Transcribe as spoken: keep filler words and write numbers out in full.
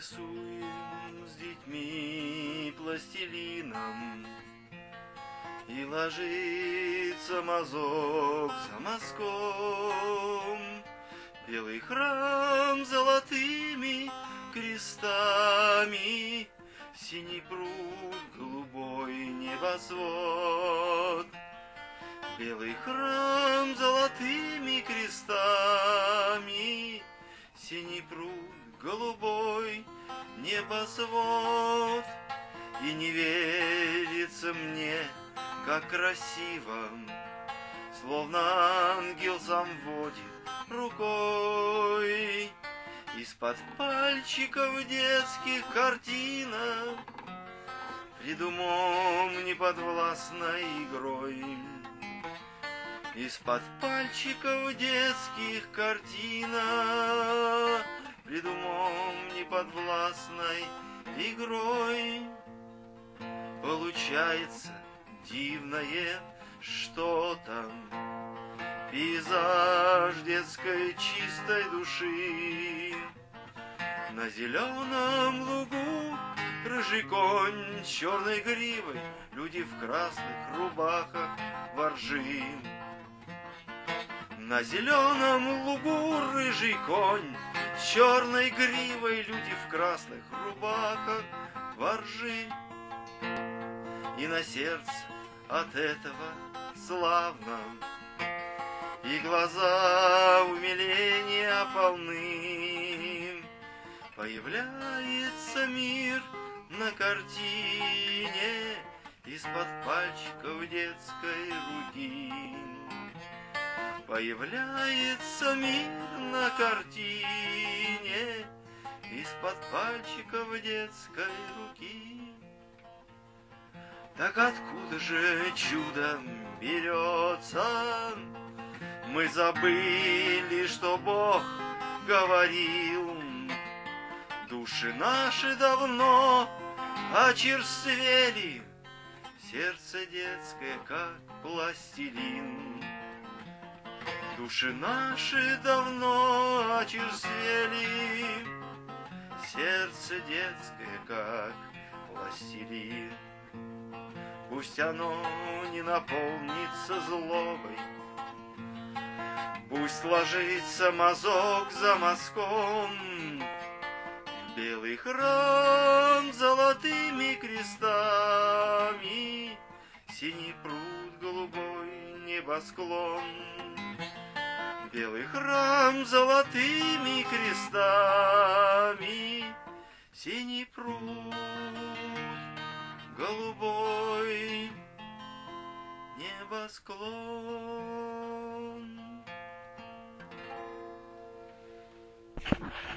рисуем с детьми пластилином, и ложится мазок за мазком. Белый храм золотыми крестами, синий пруд, голубой небосвод. Белый храм золотыми крестами, синий пруд, голубой небосвод. И не верится мне, как красиво, словно ангел сам водит рукой. Из-под пальчиков детских картина пред умом неподвластной игрой. Из-под пальчиков детских картина пред умом неподвластной игрой. Получается дивное что-то, пейзаж детской чистой души. На зеленом лугу рыжий конь с черной гривой, люди в красных рубахах воржи. На зеленом лугу рыжий конь с черной гривой, люди в красных рубахах воржи. И на сердце от этого славно, и глаза умиления полны. Появляется мир на картине из-под пальчиков детской руки. Появляется мир на картине из-под пальчиков детской руки. Так откуда же чудо берется? Мы забыли, что Бог говорил. Души наши давно очерствели, сердце детское, как пластилин. Души наши давно очерствели, сердце детское, как пластилин. Пусть оно не наполнится злобой, пусть ложится мазок за мазком. Белый храм золотыми крестами, синий пруд, голубой небосклон. Белый храм золотыми крестами, синий пруд, голубой небосклон.